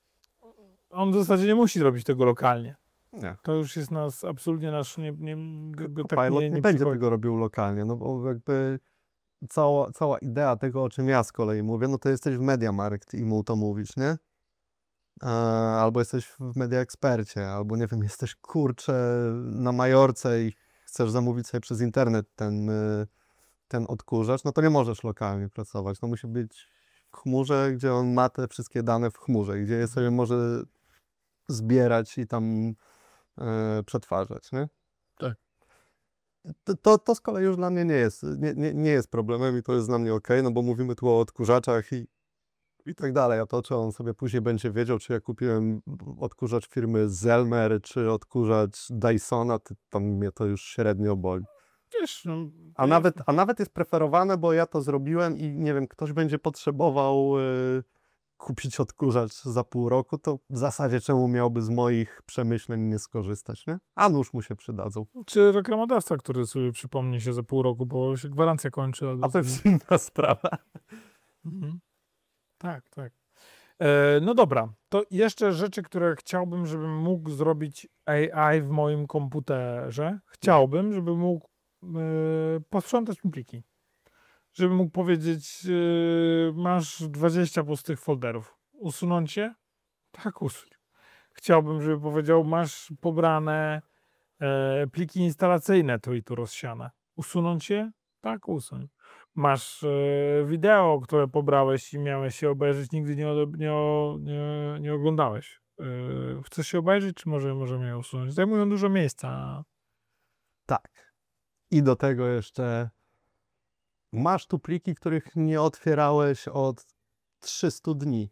[SPEAKER 1] On w zasadzie nie musi robić tego lokalnie.
[SPEAKER 2] Nie.
[SPEAKER 1] To już jest nas absolutnie nasz... Nie, nie, jakby tak
[SPEAKER 2] Pilot
[SPEAKER 1] nie,
[SPEAKER 2] nie,
[SPEAKER 1] nie
[SPEAKER 2] będzie
[SPEAKER 1] przychodzi.
[SPEAKER 2] tego robił lokalnie, no bo jakby cała, cała idea tego, o czym ja z kolei mówię, no to jesteś w Mediamarkt i mu to mówisz, nie? E, albo jesteś w Media Expercie, albo nie wiem, jesteś kurczę na Majorce i chcesz zamówić sobie przez internet ten, y, ten odkurzacz, no to nie możesz lokalnie pracować. No musi być w chmurze, gdzie on ma te wszystkie dane w chmurze, gdzie je sobie może zbierać i tam e, przetwarzać, nie?
[SPEAKER 1] Tak.
[SPEAKER 2] To, to, to z kolei już dla mnie nie jest, nie, nie, nie jest problemem i to jest dla mnie ok, no bo mówimy tu o odkurzaczach i, i tak dalej, a to czy on sobie później będzie wiedział, czy ja kupiłem odkurzacz firmy Zelmer, czy odkurzacz Dysona, to tam mnie to już średnio boli.
[SPEAKER 1] Wiesz, no,
[SPEAKER 2] A nawet, a nawet jest preferowane, bo ja to zrobiłem i nie wiem, ktoś będzie potrzebował y, kupić odkurzacz za pół roku, to w zasadzie czemu miałby z moich przemyśleń nie skorzystać, nie? A nuż mu się przydadzą.
[SPEAKER 1] Czy reklamodawca, który sobie przypomni się za pół roku, bo się gwarancja kończy. Albo
[SPEAKER 2] A to jest inna sprawa.
[SPEAKER 1] Mhm. Tak, tak. E, no dobra, to jeszcze rzeczy, które chciałbym, żebym mógł zrobić A I w moim komputerze. Chciałbym, żeby mógł e, posprzątać mi pliki. Żeby mógł powiedzieć, e, masz dwadzieścia pustych folderów. Usunąć je? Tak, usuń. Chciałbym, żeby powiedział, masz pobrane e, pliki instalacyjne tu i tu rozsiane. Usunąć je? Tak, usuń. Masz e, wideo, które pobrałeś i miałeś się obejrzeć, nigdy nie, ode- nie, o- nie, nie oglądałeś. E, chcesz się obejrzeć, czy może możemy je usunąć? Zajmują dużo miejsca.
[SPEAKER 2] Tak. I do tego jeszcze masz tu pliki, których nie otwierałeś od trzystu dni.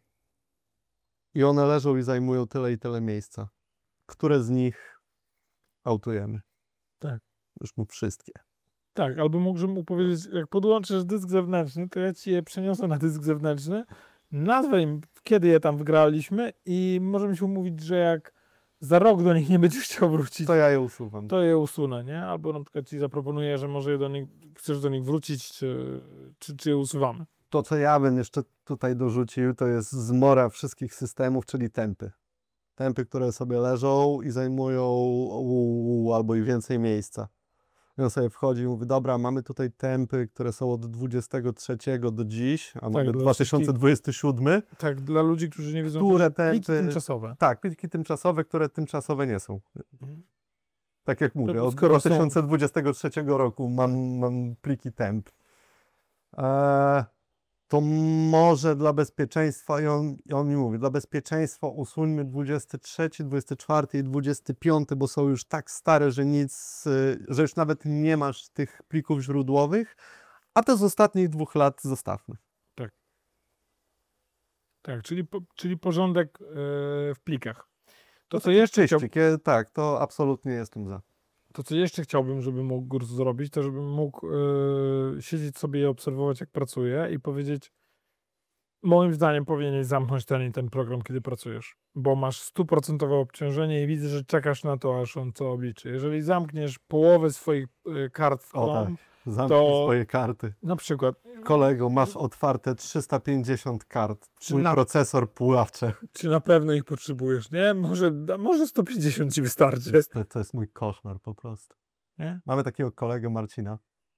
[SPEAKER 2] I one leżą i zajmują tyle i tyle miejsca. Które z nich autujemy?
[SPEAKER 1] Tak.
[SPEAKER 2] Już mu wszystkie.
[SPEAKER 1] Tak, albo mógłbym mu powiedzieć, jak podłączysz dysk zewnętrzny, to ja ci je przeniosę na dysk zewnętrzny, nazwę im, kiedy je tam wgraliśmy i możemy się umówić, że jak za rok do nich nie będziesz chciał wrócić,
[SPEAKER 2] To ja je usuwam.
[SPEAKER 1] to je usunę, nie? Albo na przykład ci zaproponuję, że może je do nich, chcesz do nich wrócić, czy, czy, czy je usuwamy.
[SPEAKER 2] To, co ja bym jeszcze tutaj dorzucił, to jest zmora wszystkich systemów, czyli tempy. Tempy, które sobie leżą i zajmują u, albo i więcej miejsca. I on sobie wchodzi i mówi, dobra, mamy tutaj tempy, które są od dwudziestego trzeciego do dziś, a mamy
[SPEAKER 1] dla
[SPEAKER 2] dwa tysiące dwudziesty siódmy.
[SPEAKER 1] Tak, dla ludzi, którzy nie wiedzą,
[SPEAKER 2] Które
[SPEAKER 1] to są pliki
[SPEAKER 2] tempy-
[SPEAKER 1] tymczasowe.
[SPEAKER 2] Tak, pliki tymczasowe, które tymczasowe nie są.
[SPEAKER 1] Mhm.
[SPEAKER 2] Tak jak mówię,
[SPEAKER 1] To
[SPEAKER 2] od
[SPEAKER 1] skoro są-
[SPEAKER 2] dwa tysiące dwudziestego trzeciego roku mam, mam pliki temp. Eee, to może dla bezpieczeństwa, i on, i on mi mówi, dla bezpieczeństwa usuńmy dwudziesty trzeci, dwudziesty czwarty i dwudziesty piąty, bo są już tak stare, że nic, y, że już nawet nie masz tych plików źródłowych, a te z ostatnich dwóch lat zostawmy.
[SPEAKER 1] Tak, czyli, po, czyli porządek yy, w plikach. To co, jeszcze chciał,
[SPEAKER 2] Czyścik, ja- tak, to absolutnie jestem za.
[SPEAKER 1] to, co jeszcze chciałbym, żeby mógł Gurs zrobić, to żebym mógł yy, siedzieć sobie i obserwować, jak pracuje i powiedzieć, moim zdaniem powinieneś zamknąć ten i ten program, kiedy pracujesz, bo masz stuprocentowe obciążenie i widzę, że czekasz na to, aż on to obliczy. Jeżeli zamkniesz połowę swoich yy, kart w
[SPEAKER 2] O
[SPEAKER 1] Chrome,
[SPEAKER 2] tak, zamknij
[SPEAKER 1] to-
[SPEAKER 2] swoje karty.
[SPEAKER 1] na przykład,
[SPEAKER 2] Kolego, masz otwarte trzysta pięćdziesiąt kart.
[SPEAKER 1] Czy
[SPEAKER 2] Mój
[SPEAKER 1] na-
[SPEAKER 2] procesor puławcze.
[SPEAKER 1] czy na pewno ich potrzebujesz, nie? Może, może sto pięćdziesiąt ci wystarczy,
[SPEAKER 2] To, to jest mój koszmar po prostu.
[SPEAKER 1] nie?
[SPEAKER 2] Mamy takiego kolegę Marcina.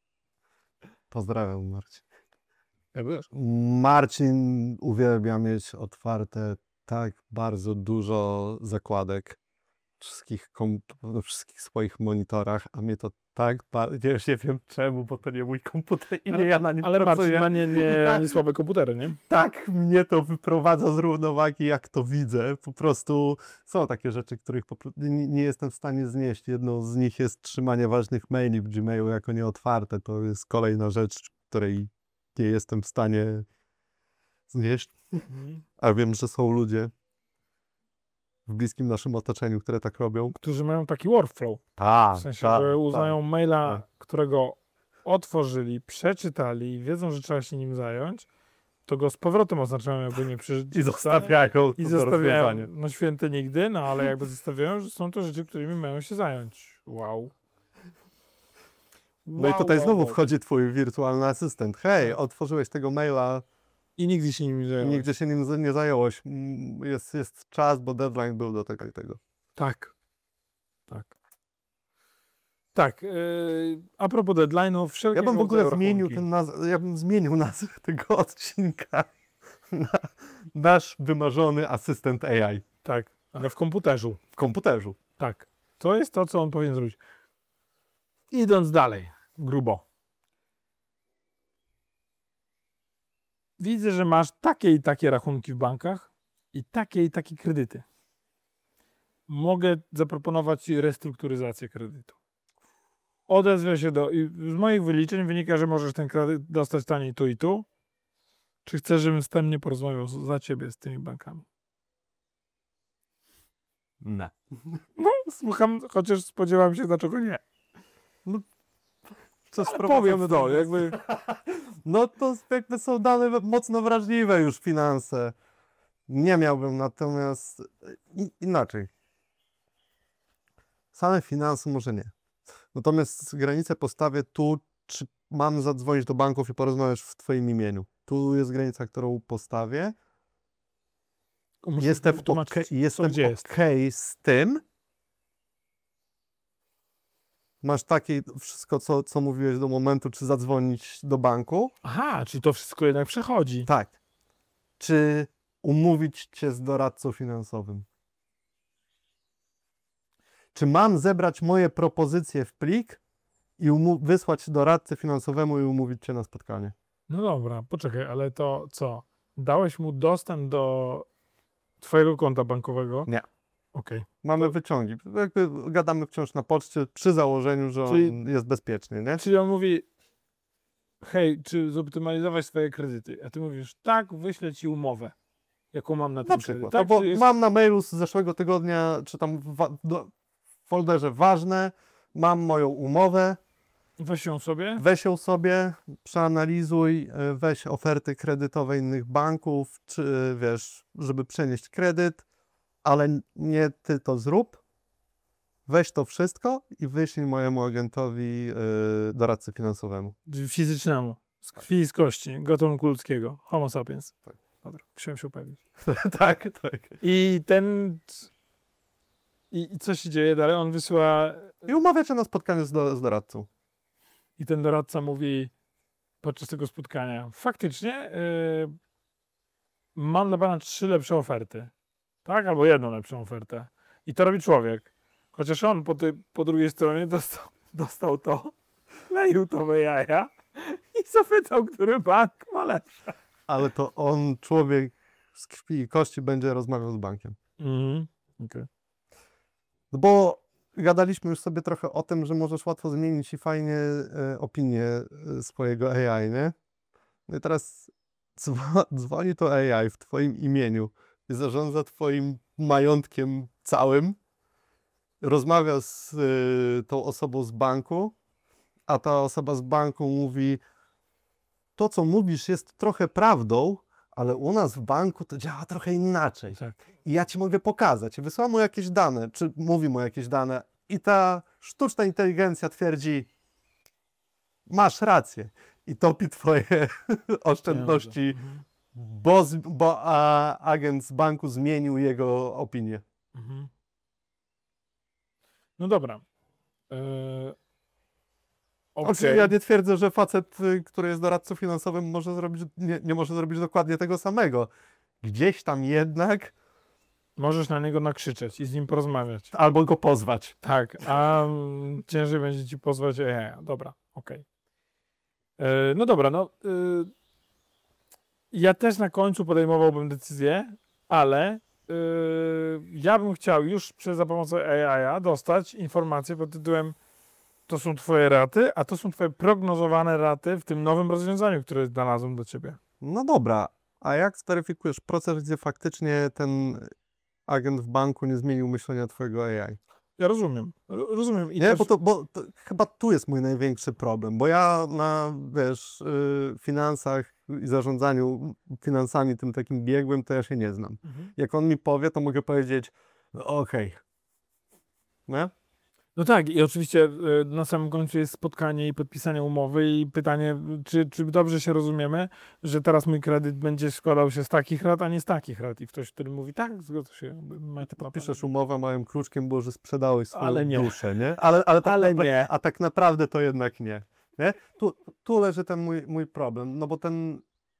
[SPEAKER 2] Pozdrawiam, Marcin.
[SPEAKER 1] Ja wiesz.
[SPEAKER 2] Marcin uwielbia mieć otwarte tak bardzo dużo zakładek wszystkich, kom- na wszystkich swoich monitorach, a mnie to tak bardzo, już nie wiem czemu, bo to nie mój komputer i nie ja na nim
[SPEAKER 1] Ale Marcin
[SPEAKER 2] pracuję.
[SPEAKER 1] ma nie, nie, nie słabe komputery, nie?
[SPEAKER 2] Tak mnie to wyprowadza z równowagi, jak to widzę. Po prostu są takie rzeczy, których po prostu nie, nie jestem w stanie znieść. Jedną z nich jest trzymanie ważnych maili w Gmailu jako nieotwarte. To jest kolejna rzecz, której nie jestem w stanie znieść. A wiem, że są ludzie w bliskim naszym otoczeniu, które tak robią.
[SPEAKER 1] Którzy mają taki workflow.
[SPEAKER 2] Tak,
[SPEAKER 1] W sensie, że uznają maila,
[SPEAKER 2] tak.
[SPEAKER 1] którego otworzyli, przeczytali i wiedzą, że trzeba się nim zająć, to go z powrotem oznaczają, jakby nie przeczytali.
[SPEAKER 2] I zostawiają
[SPEAKER 1] I
[SPEAKER 2] to
[SPEAKER 1] zostawiają,
[SPEAKER 2] rozwiązanie.
[SPEAKER 1] no święte nigdy, no ale jakby zostawiają, że są to rzeczy, którymi mają się zająć. Wow.
[SPEAKER 2] No i
[SPEAKER 1] Wow,
[SPEAKER 2] tutaj
[SPEAKER 1] wow,
[SPEAKER 2] znowu
[SPEAKER 1] wow.
[SPEAKER 2] wchodzi twój wirtualny asystent. Hej, otworzyłeś tego maila,
[SPEAKER 1] I nigdy się nim nie zająłeś.
[SPEAKER 2] nigdzie się nim z- nie zająłeś. Mm, Jest, jest czas, bo deadline był do tego i tego.
[SPEAKER 1] Tak. Tak. Tak. Yy, a propos deadline'ów, wszelkie
[SPEAKER 2] Ja bym w ogóle
[SPEAKER 1] rodzaju
[SPEAKER 2] zmienił
[SPEAKER 1] rachunki.
[SPEAKER 2] ten naz- ja bym zmienił nazwę tego odcinka na nasz wymarzony asystent A I
[SPEAKER 1] Tak, ale w komputerzu.
[SPEAKER 2] w komputerzu.
[SPEAKER 1] Tak. To jest to, co on powinien zrobić. Idąc dalej, grubo. Widzę, że masz takie i takie rachunki w bankach i takie i takie kredyty. Mogę zaproponować ci restrukturyzację kredytu. Odezwę się do... i z moich wyliczeń wynika, że możesz ten kredyt dostać taniej tu i tu. Czy chcesz, żebym wstępnie porozmawiał z- za ciebie z tymi bankami?
[SPEAKER 2] Nie.
[SPEAKER 1] No, słucham, chociaż spodziewam się, dlaczego nie.
[SPEAKER 2] Co
[SPEAKER 1] Ale powiem to, jakby...
[SPEAKER 2] No to jakby są dane mocno wrażliwe już finanse. Nie miałbym natomiast i, inaczej. Same finanse może nie. Natomiast granicę postawię tu, czy mam zadzwonić do banków i porozmawiać w twoim imieniu. Tu jest granica, którą postawię.
[SPEAKER 1] Muszę
[SPEAKER 2] Jestem
[SPEAKER 1] wytłumaczyć,
[SPEAKER 2] okej
[SPEAKER 1] co
[SPEAKER 2] jestem
[SPEAKER 1] gdzie jest.
[SPEAKER 2] okej z tym. Masz takie wszystko, co, co mówiłeś do momentu, czy zadzwonić do banku.
[SPEAKER 1] Aha, czyli to wszystko jednak przechodzi.
[SPEAKER 2] Tak. Czy umówić cię z doradcą finansowym? Czy mam zebrać moje propozycje w plik i umu- wysłać doradcy finansowemu i umówić cię na spotkanie?
[SPEAKER 1] No dobra, poczekaj, ale to co? Dałeś mu dostęp do twojego konta bankowego?
[SPEAKER 2] Nie.
[SPEAKER 1] Okej.
[SPEAKER 2] Mamy
[SPEAKER 1] To-
[SPEAKER 2] wyciągi. Jakby gadamy wciąż na poczcie przy założeniu, że
[SPEAKER 1] Czyli-
[SPEAKER 2] on jest bezpieczny, nie?
[SPEAKER 1] Czyli on mówi, hej, czy zoptymalizować swoje kredyty? A ty mówisz, tak, wyślę ci umowę, jaką mam na
[SPEAKER 2] Na
[SPEAKER 1] ten
[SPEAKER 2] przykład.
[SPEAKER 1] kredyt.
[SPEAKER 2] No
[SPEAKER 1] Tak,
[SPEAKER 2] bo
[SPEAKER 1] czy jest...
[SPEAKER 2] mam na mailu z zeszłego tygodnia, czy tam w, wa- do, w folderze ważne, mam moją umowę,
[SPEAKER 1] Weź ją sobie.
[SPEAKER 2] weź ją sobie, przeanalizuj, y, weź oferty kredytowe innych banków, czy wiesz, żeby przenieść kredyt, ale nie ty to zrób. Weź to wszystko i wyślij mojemu agentowi, y, doradcy finansowemu.
[SPEAKER 1] Fizycznemu. Z krwi i z kości, gatunku ludzkiego. Homo sapiens.
[SPEAKER 2] Tak.
[SPEAKER 1] Dobra, chciałem się upewnić.
[SPEAKER 2] tak, tak.
[SPEAKER 1] I ten... I, I co się dzieje dalej? On wysyła...
[SPEAKER 2] I umawia cię na spotkanie z, do, z doradcą.
[SPEAKER 1] I ten doradca mówi podczas tego spotkania, faktycznie yy, mam dla pana trzy lepsze oferty. Tak? Albo jedną lepszą ofertę. I to robi człowiek. Chociaż on po, tej, po drugiej stronie dostał, dostał to, leił to we jaja i i zapytał, który bank ma lepsze.
[SPEAKER 2] Ale to on, człowiek z krwi i kości, będzie rozmawiał z bankiem.
[SPEAKER 1] Mhm. Okay.
[SPEAKER 2] No bo gadaliśmy już sobie trochę o tym, że możesz łatwo zmienić i fajnie e, opinię e, swojego A I, nie? No i teraz dzwo- dzwoni to A I w twoim imieniu i zarządza twoim majątkiem całym, rozmawia z y, tą osobą z banku, a ta osoba z banku mówi, to co mówisz jest trochę prawdą, ale u nas w banku to działa trochę inaczej.
[SPEAKER 1] Tak.
[SPEAKER 2] I ja ci mogę pokazać. I wysyłam mu jakieś dane, czy mówi mu jakieś dane i ta sztuczna inteligencja twierdzi, masz rację i topi twoje oszczędności,
[SPEAKER 1] Mhm.
[SPEAKER 2] bo, z, bo a, agent z banku zmienił jego opinię.
[SPEAKER 1] Mhm. No dobra. Yy...
[SPEAKER 2] Oczywiście
[SPEAKER 1] Okay.
[SPEAKER 2] ja nie twierdzę, że facet, y, który jest doradcą finansowym, może zrobić, nie, nie może zrobić dokładnie tego samego. Gdzieś tam jednak
[SPEAKER 1] Możesz na niego nakrzyczeć i z nim porozmawiać.
[SPEAKER 2] albo go pozwać.
[SPEAKER 1] Tak, a mm, ciężej będzie ci pozwać. E, dobra, okej. Okay. No dobra, no. Y, ja też na końcu podejmowałbym decyzję, ale y, ja bym chciał już przez za pomocą A I dostać informację pod tytułem to są twoje raty, a to są twoje prognozowane raty w tym nowym rozwiązaniu, które znalazłem do ciebie.
[SPEAKER 2] No dobra, a jak zweryfikujesz proces, gdzie faktycznie ten agent w banku nie zmienił myślenia twojego A I?
[SPEAKER 1] Ja rozumiem, ro- rozumiem. I
[SPEAKER 2] Nie,
[SPEAKER 1] też...
[SPEAKER 2] bo, to, bo to, chyba tu jest mój największy problem, bo ja na, wiesz, y, finansach i zarządzaniu finansami tym takim biegłym, to ja się nie znam.
[SPEAKER 1] Mhm.
[SPEAKER 2] Jak on mi powie, to mogę powiedzieć, no okej. Nie?
[SPEAKER 1] No tak, i oczywiście y, na samym końcu jest spotkanie i podpisanie umowy i pytanie, czy, czy dobrze się rozumiemy, że teraz mój kredyt będzie składał się z takich rat, a nie z takich rat. I ktoś, który mówi, tak, zgadza się. Macie prawo.
[SPEAKER 2] Piszesz umowę, małym kruczkiem, bo że sprzedałeś swoją
[SPEAKER 1] Ale nie.
[SPEAKER 2] duszę, nie? Ale, ale, tak
[SPEAKER 1] Ale
[SPEAKER 2] napra-
[SPEAKER 1] nie.
[SPEAKER 2] A tak naprawdę to jednak nie. nie? Tu, tu leży ten mój, mój problem, no bo ten...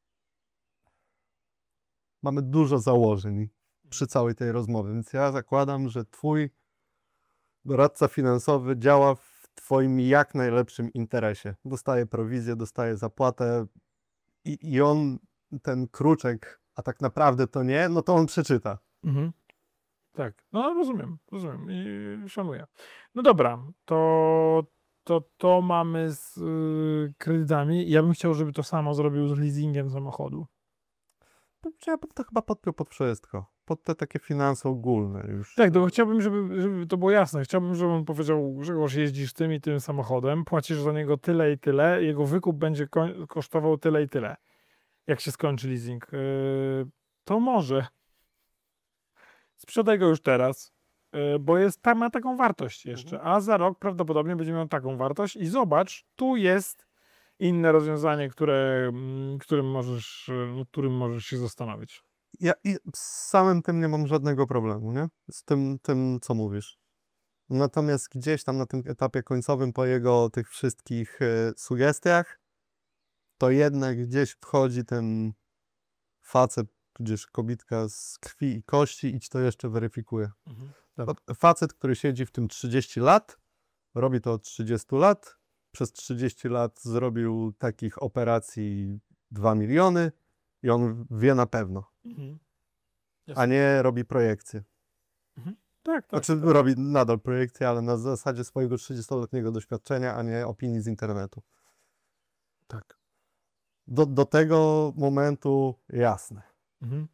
[SPEAKER 2] Mamy dużo założeń przy całej tej rozmowie, więc ja zakładam, że twój doradca finansowy działa w twoim jak najlepszym interesie. Dostaje prowizję, dostaje zapłatę i, i on, ten kruczek, a tak naprawdę to nie, no to on przeczyta.
[SPEAKER 1] Mhm. Tak, no rozumiem, rozumiem i szanuję. No dobra, to to, to mamy z y, kredytami. Ja bym chciał, żeby to samo zrobił z leasingiem samochodu.
[SPEAKER 2] To Ja bym to chyba podpiął pod wszystko. Pod te takie finanse ogólne już.
[SPEAKER 1] Tak, to chciałbym, żeby, żeby to było jasne. Chciałbym, żeby on powiedział, Grzegorz, jeździsz tym i tym samochodem, płacisz za niego tyle i tyle, jego wykup będzie ko- kosztował tyle i tyle. Jak się skończy leasing. Yy, to może. Sprzedaj go już teraz, yy, bo jest, tam ma taką wartość jeszcze, a za rok prawdopodobnie będzie miał taką wartość i zobacz, tu jest inne rozwiązanie, które, mm, którym możesz, yy, którym możesz się zastanowić.
[SPEAKER 2] Ja i z samym tym nie mam żadnego problemu, nie? Z tym, tym, co mówisz. Natomiast gdzieś tam na tym etapie końcowym po jego tych wszystkich e, sugestiach, to jednak gdzieś wchodzi ten facet, tudzież kobitka z krwi i kości i ci to jeszcze weryfikuje.
[SPEAKER 1] Mhm.
[SPEAKER 2] Fa- Facet, który siedzi w tym trzydzieści lat, robi to od trzydziestu lat, przez trzydzieści lat zrobił takich operacji dwa miliony i on wie na pewno,
[SPEAKER 1] Mhm.
[SPEAKER 2] a nie robi projekcje.
[SPEAKER 1] Tak, tak.
[SPEAKER 2] Znaczy robi nadal projekcje, ale na zasadzie swojego trzydziestoletniego doświadczenia, a nie opinii z internetu.
[SPEAKER 1] tak.
[SPEAKER 2] Do, do tego momentu jasne.
[SPEAKER 1] Mhm.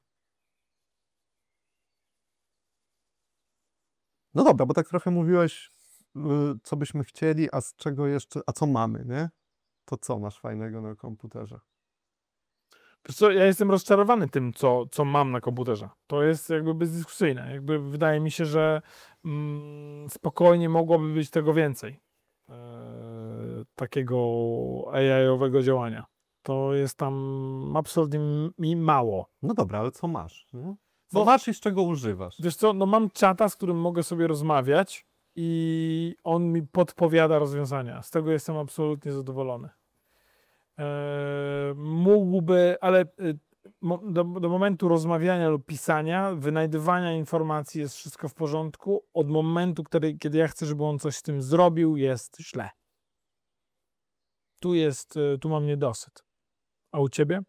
[SPEAKER 2] No dobra, bo tak trochę mówiłeś, y, co byśmy chcieli, a z czego jeszcze, a co mamy, nie? To co masz fajnego na komputerze?
[SPEAKER 1] Wiesz co, ja jestem rozczarowany tym, co, co mam na komputerze. To jest jakby bezdyskusyjne. Jakby wydaje mi się, że mm, spokojnie mogłoby być tego więcej. E, takiego A I-owego działania. To jest tam absolutnie mi mało.
[SPEAKER 2] No dobra, ale co masz? Nie? Co
[SPEAKER 1] Bo-
[SPEAKER 2] masz i z czego używasz?
[SPEAKER 1] Wiesz co, no mam czata, z którym mogę sobie rozmawiać i on mi podpowiada rozwiązania. Z tego jestem absolutnie zadowolony. Eee, mógłby, ale y, mo, do, do momentu rozmawiania lub pisania, wynajdywania informacji jest wszystko w porządku. Od momentu, który, kiedy ja chcę, żeby on coś z tym zrobił, jest źle. tu jest, y, tu mam niedosyt. A u ciebie?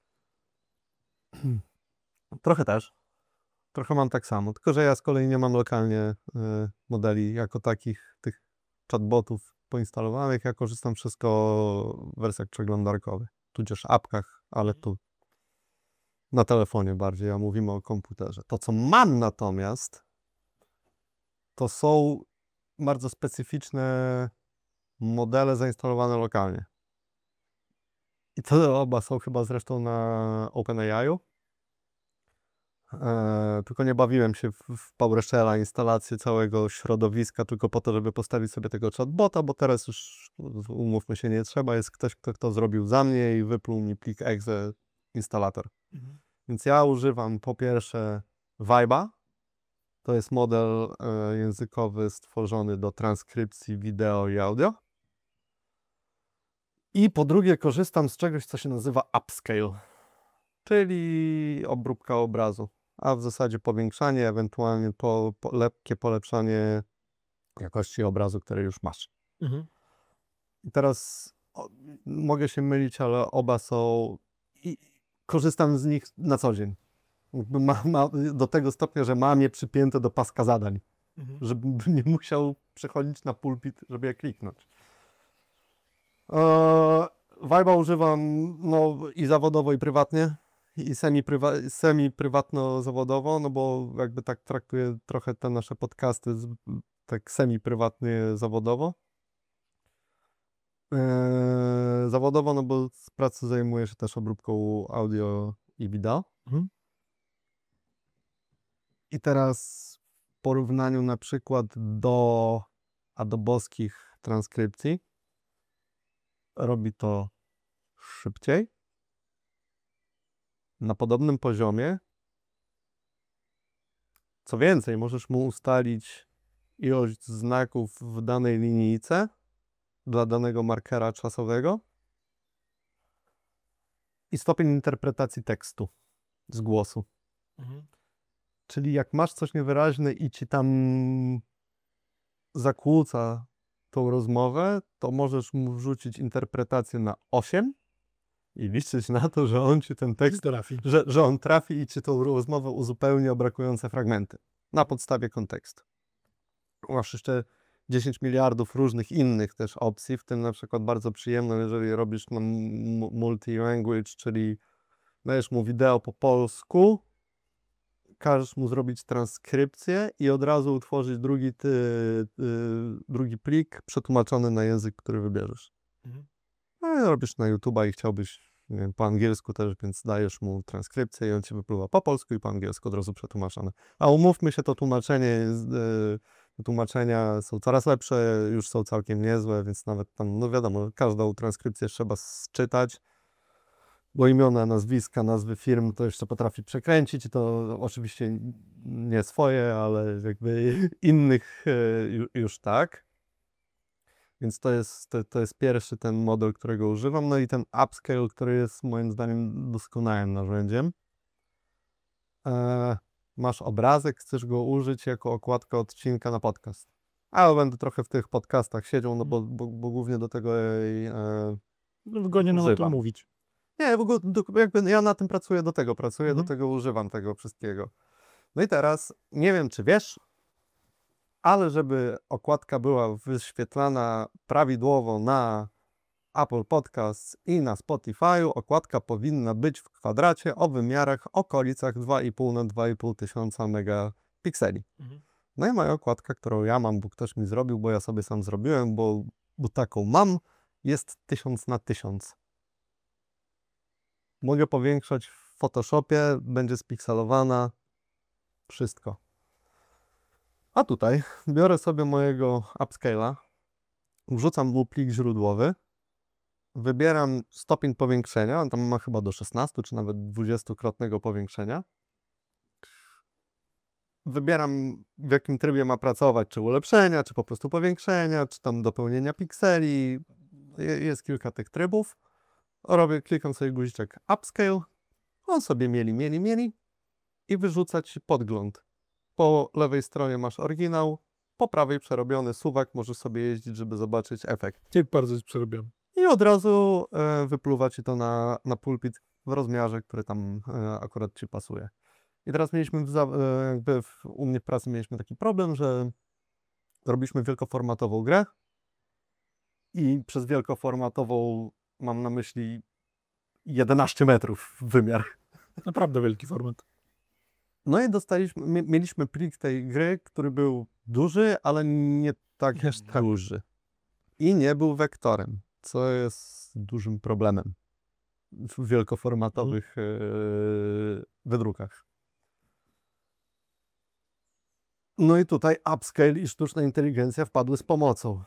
[SPEAKER 2] Trochę też. Trochę mam tak samo, tylko że ja z kolei nie mam lokalnie y, modeli jako takich, tych chatbotów poinstalowanych. Ja korzystam wszystko w wersjach przeglądarkowych, tudzież apkach, ale tu na telefonie bardziej, a mówimy o komputerze. To, co mam natomiast, to są bardzo specyficzne modele zainstalowane lokalnie. I to oba są chyba zresztą na OpenAI-u. E, tylko nie bawiłem się w, w PowerShell'a, instalację całego środowiska tylko po to, żeby postawić sobie tego chatbota, bo teraz już, umówmy się, nie trzeba. Jest ktoś, kto to zrobił za mnie i wypluł mi plik exe instalator. Mhm. Więc ja używam po pierwsze Vibe'a. To jest model e, językowy stworzony do transkrypcji wideo i audio. I po drugie korzystam z czegoś, co się nazywa Upscale, czyli obróbka obrazu, a w zasadzie powiększanie, ewentualnie po, po, lekkie polepszanie jakości obrazu, który już masz. Mhm. I teraz o, mogę się mylić, ale oba są i korzystam z nich na co dzień. Ma, ma, do tego stopnia, że mam je przypięte do paska zadań, mhm. żebym nie musiał przechodzić na pulpit, żeby je kliknąć. Eee, Vibe'a używam no, i zawodowo, i prywatnie, i semi-prywa- semi-prywatno-zawodowo, no bo jakby tak traktuję trochę te nasze podcasty z, tak semi-prywatnie, zawodowo. Eee, zawodowo, no bo z pracy zajmuję się też obróbką audio i wideo. Mhm. I teraz w porównaniu na przykład do adobowskich transkrypcji robi to szybciej, na podobnym poziomie. Co więcej, możesz mu ustalić ilość znaków w danej linijce dla danego markera czasowego i stopień interpretacji tekstu z głosu. Mhm. Czyli jak masz coś niewyraźne i ci tam zakłóca tą rozmowę, to możesz mu wrzucić interpretację na osiem i liczyć na to, że on ci ten tekst trafi, że, że on trafi i ci tą rozmowę uzupełni o brakujące fragmenty na podstawie kontekstu. Masz jeszcze dziesięć miliardów różnych innych też opcji, w tym na przykład bardzo przyjemną, jeżeli robisz no, multi-language, czyli dajesz mu wideo po polsku, każesz mu zrobić transkrypcję i od razu utworzyć drugi, ty, ty, drugi plik przetłumaczony na język, który wybierzesz. Mhm. No, robisz na YouTube'a i chciałbyś, nie wiem, po angielsku też, więc dajesz mu transkrypcję i on ci wypływa po polsku i po angielsku od razu przetłumaczone. A umówmy się, to tłumaczenie, te tłumaczenia są coraz lepsze, już są całkiem niezłe, więc nawet tam, no wiadomo, każdą transkrypcję trzeba czytać, bo imiona, nazwiska, nazwy firm to jeszcze potrafi przekręcić, to oczywiście nie swoje, ale jakby innych już tak. Więc to jest, to, to jest pierwszy ten model, którego używam. No i ten Upscale, który jest moim zdaniem doskonałym narzędziem. E, masz obrazek, chcesz go użyć jako okładkę odcinka na podcast. Ale będę trochę w tych podcastach siedział, no bo, bo, bo głównie do tego e,
[SPEAKER 1] no wygodnie nam o tym mówić.
[SPEAKER 2] Nie, w ogóle jakby ja na tym pracuję, do tego pracuję, mhm. do tego używam tego wszystkiego. No i teraz, nie wiem czy wiesz, ale żeby okładka była wyświetlana prawidłowo na Apple Podcasts i na Spotify'u, okładka powinna być w kwadracie o wymiarach okolicach dwa i pół na dwa i pół tysiąca megapikseli. Mhm. No i moja okładka, którą ja mam, bo ktoś mi zrobił, bo ja sobie sam zrobiłem, bo, bo taką mam, jest tysiąc na tysiąc. Mogę powiększać w Photoshopie, będzie spikselowana, wszystko. A tutaj biorę sobie mojego Upscale'a, wrzucam mu plik źródłowy, wybieram stopień powiększenia, on tam ma chyba do szesnastu czy nawet dwudziestokrotnego powiększenia. Wybieram, w jakim trybie ma pracować, czy ulepszenia, czy po prostu powiększenia, czy tam dopełnienia pikseli. Jest kilka tych trybów. Robię, klikam sobie guziczek Upscale, on sobie mieli, mieli, mieli i wyrzuca ci podgląd. Po lewej stronie masz oryginał, po prawej przerobiony suwak, możesz sobie jeździć, żeby zobaczyć efekt.
[SPEAKER 1] Jak bardzo jest przerobiony?
[SPEAKER 2] i od razu e, wypluwa ci to na, na pulpit w rozmiarze, który tam e, akurat ci pasuje. I teraz mieliśmy w, za- e, jakby w, u mnie w pracy mieliśmy taki problem, że robiliśmy wielkoformatową grę i przez wielkoformatową mam na myśli jedenaście metrów wymiar.
[SPEAKER 1] Naprawdę wielki format.
[SPEAKER 2] No i dostaliśmy, mie- mieliśmy plik tej gry, który był duży, ale nie tak
[SPEAKER 1] Jest tak.
[SPEAKER 2] duży. I nie był wektorem, co jest dużym problemem w wielkoformatowych e, wydrukach. No i tutaj upscale i sztuczna inteligencja wpadły z pomocą,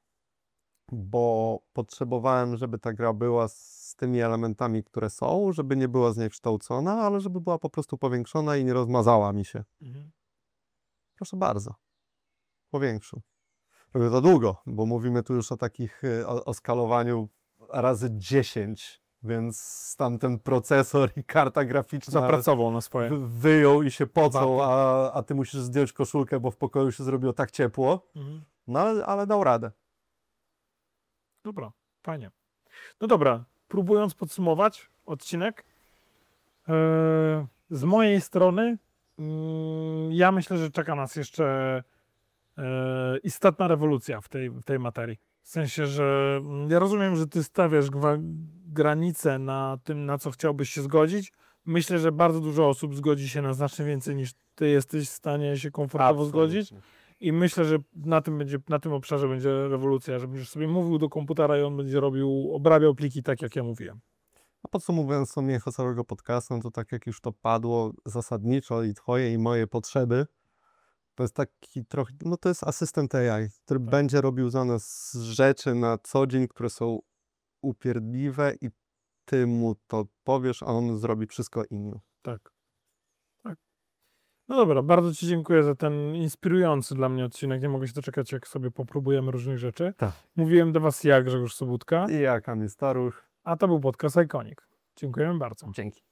[SPEAKER 2] bo potrzebowałem, żeby ta gra była z tymi elementami, które są, żeby nie była zniekształcona, ale żeby była po prostu powiększona i nie rozmazała mi się.
[SPEAKER 1] Mhm.
[SPEAKER 2] Proszę bardzo, powiększył. Robię to długo, bo mówimy tu już o takich, e, o, o skalowaniu razy dziesięć, więc tamten procesor i karta graficzna
[SPEAKER 1] Zapracował na swoje.
[SPEAKER 2] wy- wyjął i się pocą,
[SPEAKER 1] Warto.
[SPEAKER 2] a, a ty musisz zdjąć koszulkę, bo w pokoju się zrobiło tak ciepło.
[SPEAKER 1] Mhm.
[SPEAKER 2] No ale, ale dał radę.
[SPEAKER 1] Dobra, fajnie. No dobra, próbując podsumować odcinek, e, z mojej strony mm, ja myślę, że czeka nas jeszcze e, istotna rewolucja w tej, w tej materii. W sensie, że mm, ja rozumiem, że ty stawiasz gwa- granice na tym, na co chciałbyś się zgodzić. Myślę, że bardzo dużo osób zgodzi się na znacznie więcej niż ty jesteś w stanie się komfortowo zgodzić. I myślę, że na tym, będzie, na tym obszarze będzie rewolucja, że będziesz sobie mówił do komputera i on będzie robił, obrabiał pliki tak, jak ja mówiłem.
[SPEAKER 2] A podsumowując co mnie całego podcastu, no to tak jak już to padło zasadniczo i twoje i moje potrzeby, to jest taki trochę, no to jest asystent A I, który
[SPEAKER 1] Tak.
[SPEAKER 2] będzie robił za nas rzeczy na co dzień, które są upierdliwe i ty mu to powiesz, a on zrobi wszystko inne.
[SPEAKER 1] Tak. Tak. No dobra, bardzo ci dziękuję za ten inspirujący dla mnie odcinek. Nie mogę się doczekać, jak sobie popróbujemy różnych rzeczy.
[SPEAKER 2] Tak.
[SPEAKER 1] Mówiłem do was ja, Grzegorz Sobótka,
[SPEAKER 2] I ja, Kamil Staruch.
[SPEAKER 1] a to był podcast Iconic. Dziękujemy bardzo.
[SPEAKER 2] Dzięki.